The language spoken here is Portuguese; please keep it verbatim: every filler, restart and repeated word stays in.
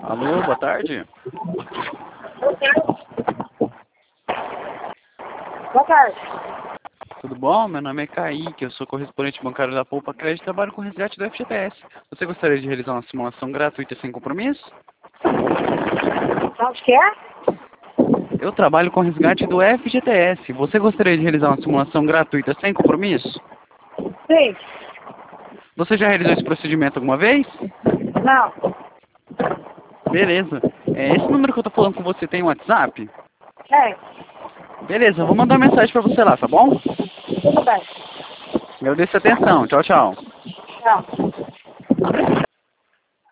Alô, boa tarde. Boa tarde. Tudo bom? Meu nome é Kaique, eu sou correspondente bancário da Poupa Crédito e trabalho com resgate do F G T S. Você gostaria de realizar uma simulação gratuita sem compromisso? Onde que é? Eu trabalho com resgate do F G T S. Você gostaria de realizar uma simulação gratuita sem compromisso? Sim. Você já realizou esse procedimento alguma vez? Não. Beleza. É, esse número que eu tô falando com você tem um WhatsApp? É. Beleza, eu vou mandar uma mensagem pra você lá, tá bom? Tudo bem. Agradeço a atenção. Tchau, tchau. Tchau.